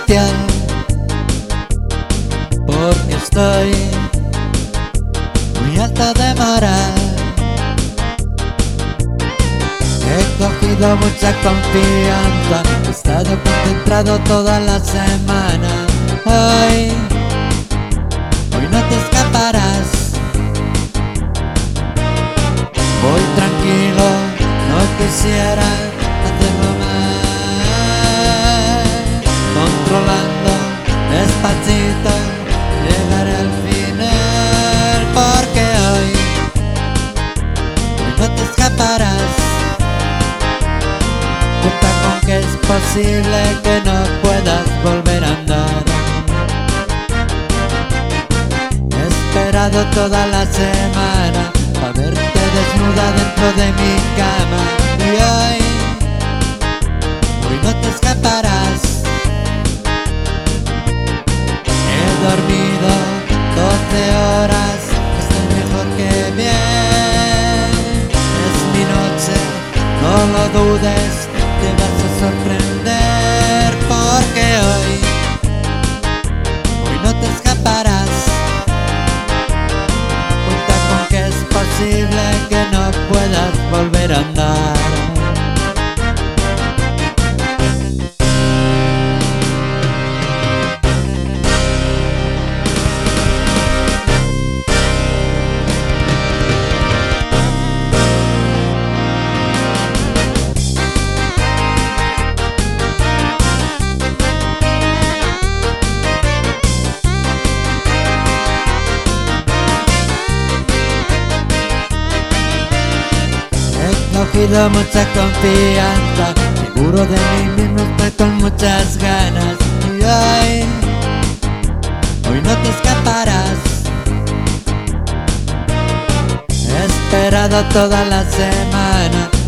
sitio, porque estoy muy alto de moral. He cogido mucha confianza, he estado concentrado toda la semana. Hoy no te escaparás. Voy tranquilo, no quisiera hacerlo mal. Controlando, despacito, llegaré al final. Porque hoy no te escaparás. Cuenta con que es posible que no puedas volver a andar. He esperado toda la semana para verte desnuda dentro de mi cama. Y hoy no te escaparás. He dormido 12 horas, estoy mejor que bien. Es mi noche, no lo dudes, te vas a sorprender. Porque hoy no te escaparás. Cuenta con que es posible que no puedas volver a andar. He cogido mucha confianza, seguro de mí mismo, estoy con muchas ganas. Y hoy no te escaparás. He esperado toda la semana